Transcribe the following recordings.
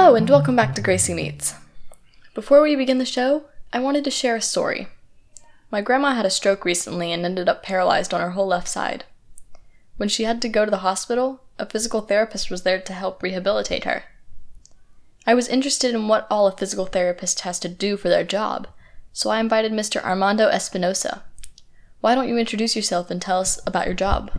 Hello and welcome back to Gracie Meets. Before we begin the show, I wanted to share a story. My grandma had a stroke recently and ended up paralyzed on her whole left side. When she had to go to the hospital, a physical therapist was there to help rehabilitate her. I was interested in what all a physical therapist has to do for their job, so I invited Mr. Armando Espinosa. Why don't you introduce yourself and tell us about your job?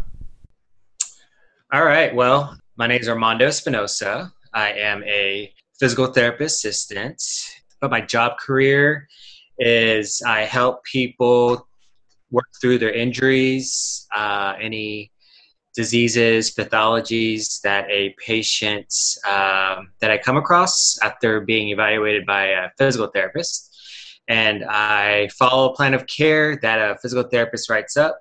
All right, well, my name is Armando Espinosa. I am a physical therapist assistant, but my job career is I help people work through their injuries, any diseases, pathologies that a patient that I come across after being evaluated by a physical therapist. And I follow a plan of care that a physical therapist writes up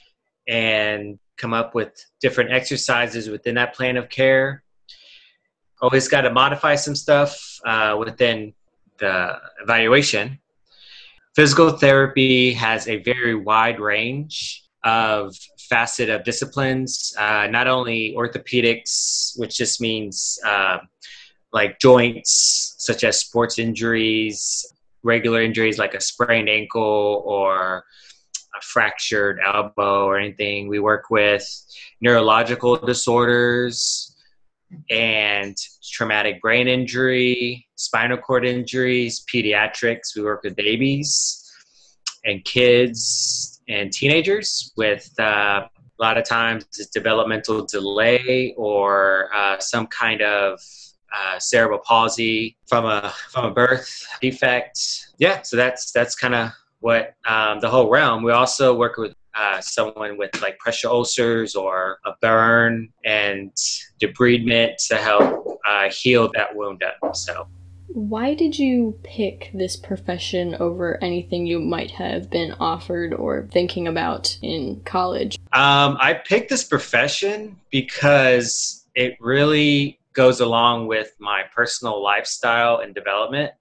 and come up with different exercises within that plan of care. Always got to modify some stuff within the evaluation. Physical therapy has a very wide range of facet of disciplines, not only orthopedics, which just means like joints, such as sports injuries, regular injuries like a sprained ankle or a fractured elbow or anything. We work with neurological disorders and traumatic brain injury, spinal cord injuries, pediatrics. We work with babies and kids and teenagers with a lot of times it's developmental delay or some kind of cerebral palsy from a birth defect. Yeah, so that's kind of what the whole realm. We also work with someone with like pressure ulcers or a burn and debridement to help heal that wound up. So, Why did you pick this profession over anything you might have been offered or thinking about in college? I picked this profession because it really goes along with my personal lifestyle and development.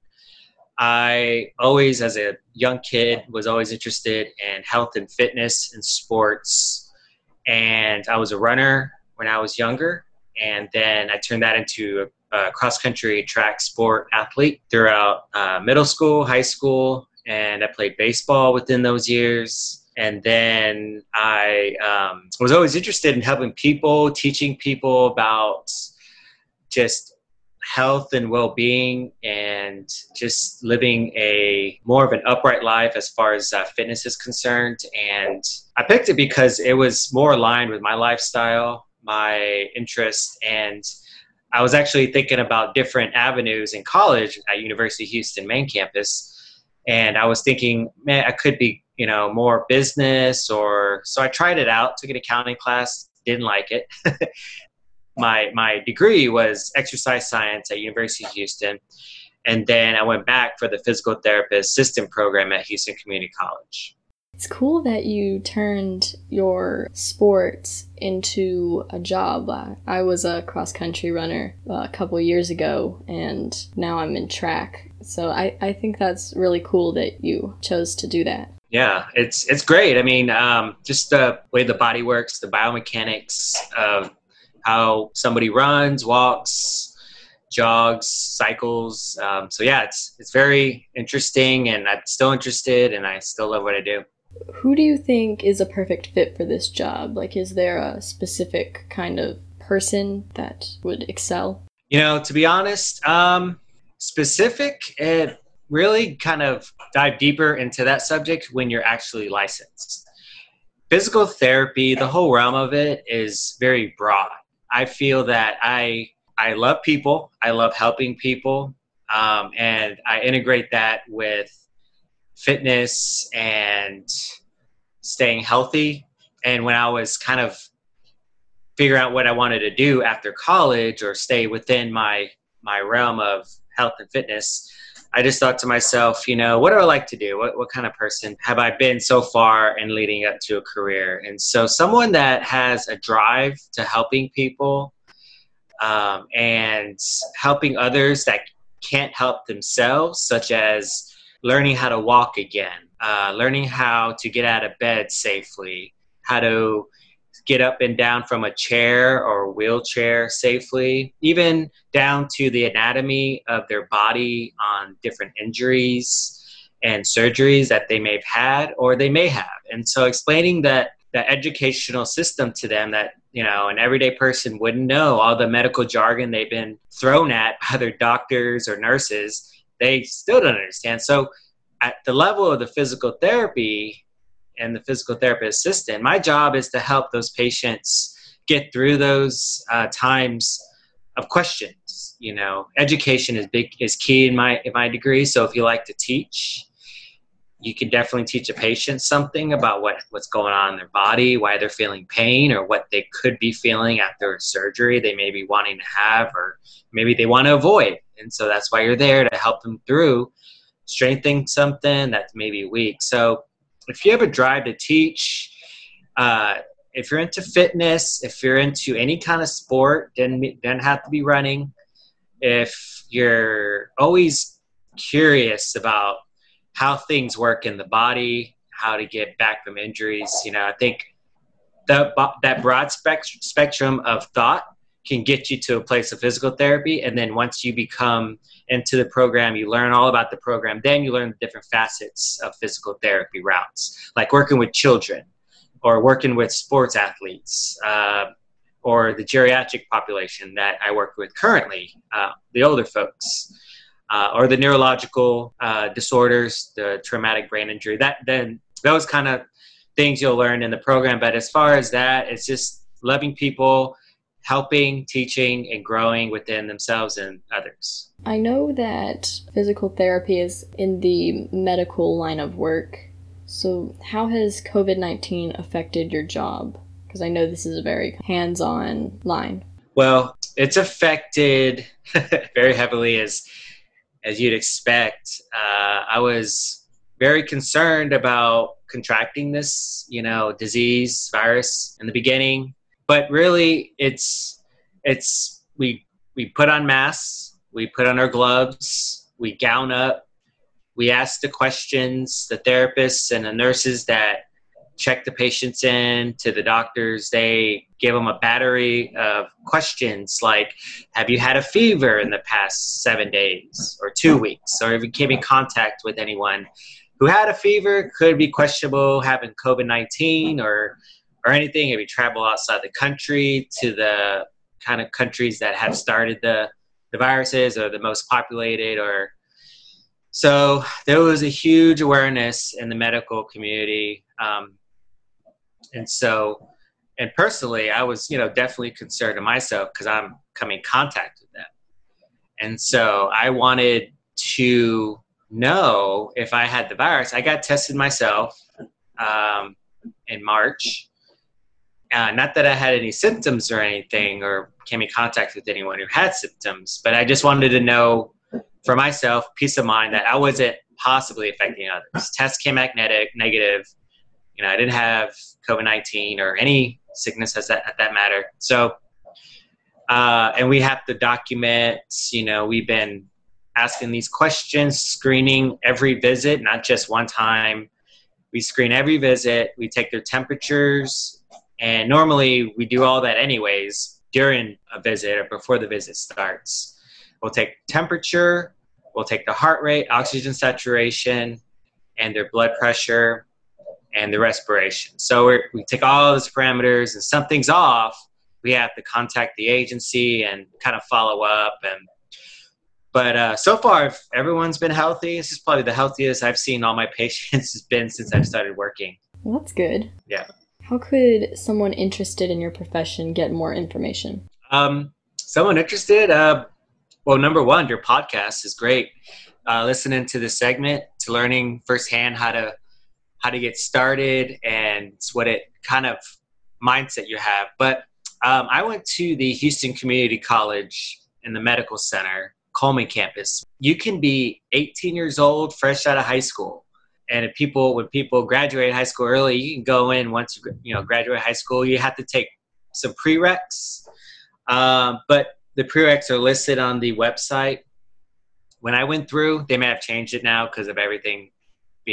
I always, as a young kid, was always interested in health and fitness and sports. And I was a runner when I was younger. And then I turned that into a cross-country track sport athlete throughout middle school, high school, and I played baseball within those years. And then I was always interested in helping people, teaching people about just health and well-being and just living a more of an upright life as far as fitness is concerned. And I picked it because it was more aligned with my lifestyle, my interests, and I was actually thinking about different avenues in college at University of Houston main campus. And I was thinking, man, I could be, more business so I tried it out, took an accounting class, didn't like it. My degree was exercise science at University of Houston. And then I went back for the physical therapist assistant program at Houston Community College. It's cool that you turned your sports into a job. I was a cross-country runner a couple years ago, and now I'm in track. So I think that's really cool that you chose to do that. Yeah, it's great. I mean, just the way the body works, the biomechanics of how somebody runs, walks, jogs, cycles. So yeah, it's very interesting, and I'm still interested, and I still love what I do. Who do you think is a perfect fit for this job? Like, is there a specific kind of person that would excel? To be honest, specific, it really kind of dive deeper into that subject when you're actually licensed. Physical therapy, the whole realm of it is very broad. I feel that I love people. I love helping people. And I integrate that with fitness and staying healthy. And when I was kind of figuring out what I wanted to do after college or stay within my realm of health and fitness, I just thought to myself, what do I like to do? What kind of person have I been so far in leading up to a career? And so someone that has a drive to helping people and helping others that can't help themselves, such as learning how to walk again, learning how to get out of bed safely, how to get up and down from a chair or wheelchair safely, even down to the anatomy of their body on different injuries and surgeries that they may have had or they may have. And so explaining that the educational system to them, that an everyday person wouldn't know, all the medical jargon they've been thrown at by their doctors or nurses, they still don't understand. So at the level of the physical therapy and the physical therapist assistant, my job is to help those patients get through those times of questions. Education is key in my degree. So if you like to teach, you can definitely teach a patient something about what's going on in their body, why they're feeling pain, or what they could be feeling after a surgery they may be wanting to have, or maybe they want to avoid. And so that's why you're there, to help them through strengthening something that's maybe weak. So if you have a drive to teach, if you're into fitness, if you're into any kind of sport, doesn't have to be running. If you're always curious about how things work in the body, how to get back from injuries, I think that broad spectrum of thought can get you to a place of physical therapy. And then once you become into the program, you learn all about the program, then you learn the different facets of physical therapy routes, like working with children or working with sports athletes, or the geriatric population that I work with currently, the older folks, or the neurological disorders, the traumatic brain injury, then those kind of things you'll learn in the program. But as far as that, it's just loving people, helping, teaching, and growing within themselves and others. I know that physical therapy is in the medical line of work. So how has COVID-19 affected your job? Because I know this is a very hands-on line. Well, it's affected very heavily, as you'd expect. I was very concerned about contracting this, disease, virus in the beginning. But really, we put on masks, we put on our gloves, we gown up, we ask the questions, the therapists and the nurses that check the patients in to the doctors, they give them a battery of questions like, have you had a fever in the past 7 days or 2 weeks? Or if you came in contact with anyone who had a fever, could be questionable having COVID-19 or anything. If you travel outside the country to the kind of countries that have started the viruses or the most populated, or so there was a huge awareness in the medical community. And personally, I was, definitely concerned to myself because I'm coming in contact with them. And so I wanted to know if I had the virus. I got tested myself in March. Not that I had any symptoms or anything or came in contact with anyone who had symptoms, but I just wanted to know for myself, peace of mind, that I wasn't possibly affecting others. Test came back negative. I didn't have COVID-19 or any sickness at that matter. So, and we have to document, we've been asking these questions, screening every visit, not just one time. We screen every visit. We take their temperatures. And normally we do all that anyways during a visit or before the visit starts. We'll take temperature, we'll take the heart rate, oxygen saturation, and their blood pressure and the respiration. So we take all those parameters, and something's off, we have to contact the agency and kind of follow up. But so far, everyone's been healthy. This is probably the healthiest I've seen all my patients has been since I've started working. Well, that's good. Yeah. How could someone interested in your profession get more information? Someone interested? Well, number one, your podcast is great. Listening to the segment, to learning firsthand how to get started and what it kind of mindset you have. But I went to the Houston Community College in the medical center, Coleman campus. You can be 18 years old, fresh out of high school. And when people graduate high school early, you can go in once you graduate high school. You have to take some prereqs, but the prereqs are listed on the website. When I went through, they may have changed it now because of everything being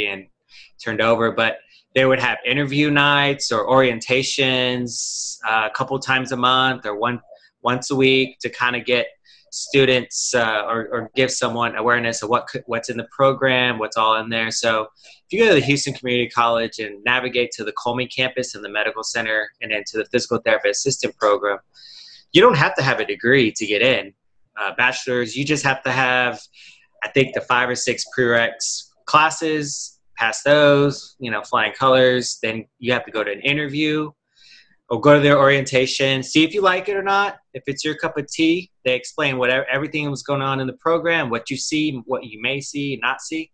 turned over. But they would have interview nights or orientations a couple times a month or once a week to kind of get students or give someone awareness of what's in the program, what's all in there. So if you go to the Houston Community College and navigate to the Colmy campus and the medical center and then to the physical therapy assistant program, you don't have to have a degree to get in. Bachelor's, you just have to have, I think, the 5 or 6 prereqs classes, pass those, flying colors. Then you have to go to an interview or go to their orientation, see if you like it or not. If it's your cup of tea, they explain everything was going on in the program, what you see, what you may see, not see.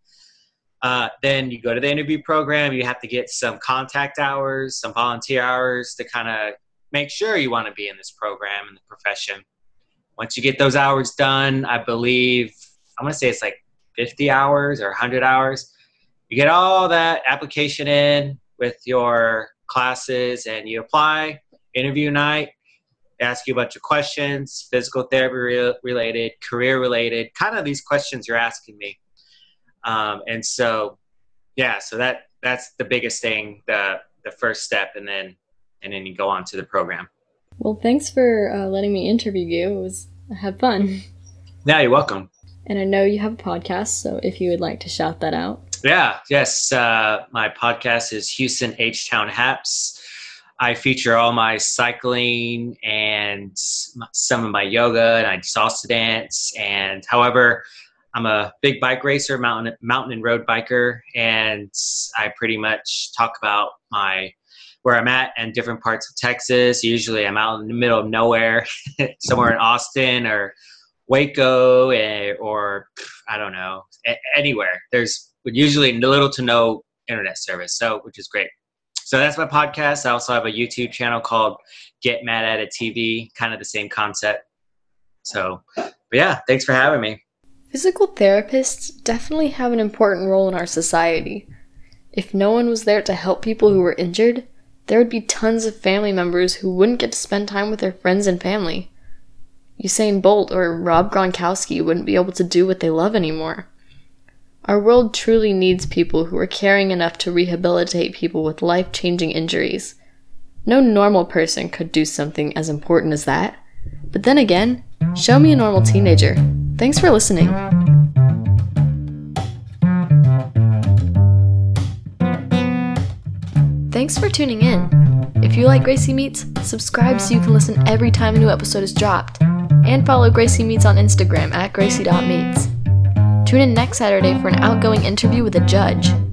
Then you go to the interview program. You have to get some contact hours, some volunteer hours to kind of make sure you want to be in this program and the profession. Once you get those hours done, I believe, I'm going to say it's like 50 hours or 100 hours. You get all that application in with your classes and you apply, interview night, they ask you a bunch of questions, physical therapy related, career related, kind of these questions you're asking me. And so, so that's the biggest thing, the first step, and then you go on to the program. Well, thanks for letting me interview you. I had fun. Yeah, you're welcome. And I know you have a podcast, so if you would like to shout that out. Yes. My podcast is Houston H-Town Haps. I feature all my cycling and some of my yoga, and I salsa dance. And however, I'm a big bike racer, mountain and road biker, and I pretty much talk about where I'm at in different parts of Texas. Usually I'm out in the middle of nowhere, somewhere in Austin or Waco or I don't know, anywhere. There's usually little to no internet service, which is great. So that's my podcast. I also have a YouTube channel called Get Mad at It TV, kind of the same concept. So, but yeah, thanks for having me. Physical therapists definitely have an important role in our society. If no one was there to help people who were injured, there would be tons of family members who wouldn't get to spend time with their friends and family. Usain Bolt or Rob Gronkowski wouldn't be able to do what they love anymore. Our world truly needs people who are caring enough to rehabilitate people with life-changing injuries. No normal person could do something as important as that. But then again, show me a normal teenager. Thanks for listening. Thanks for tuning in. If you like Gracie Meets, subscribe so you can listen every time a new episode is dropped. And follow Gracie Meets on Instagram at gracie.meets. Tune in next Saturday for an outgoing interview with a judge.